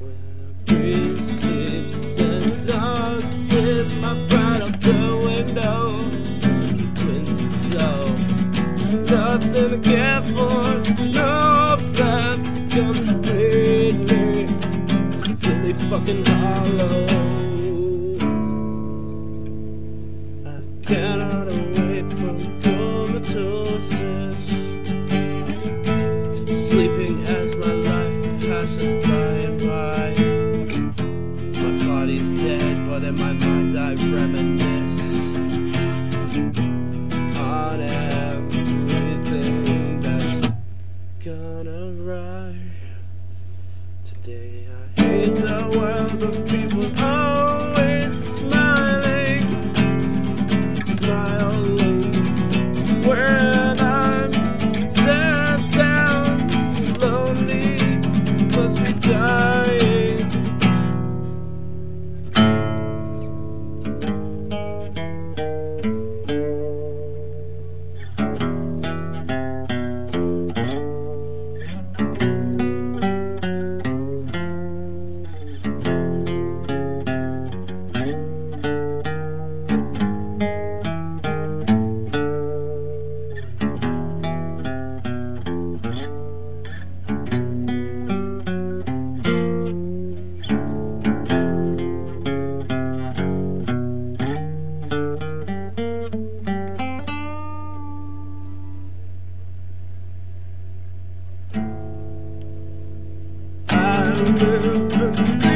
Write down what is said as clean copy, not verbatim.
breeze sleeps and tosses my pride out the window. Nothing to care for, no obstacle completely, really fucking hollow. I cannot awake from comatosis, sleeping as my life passes by and by. My body's dead, but in my mind's eye reminisce on everything that's gonna ride. Today I hate the world of people always smiling, smiling when I'm sad down, lonely, must be dying. I live in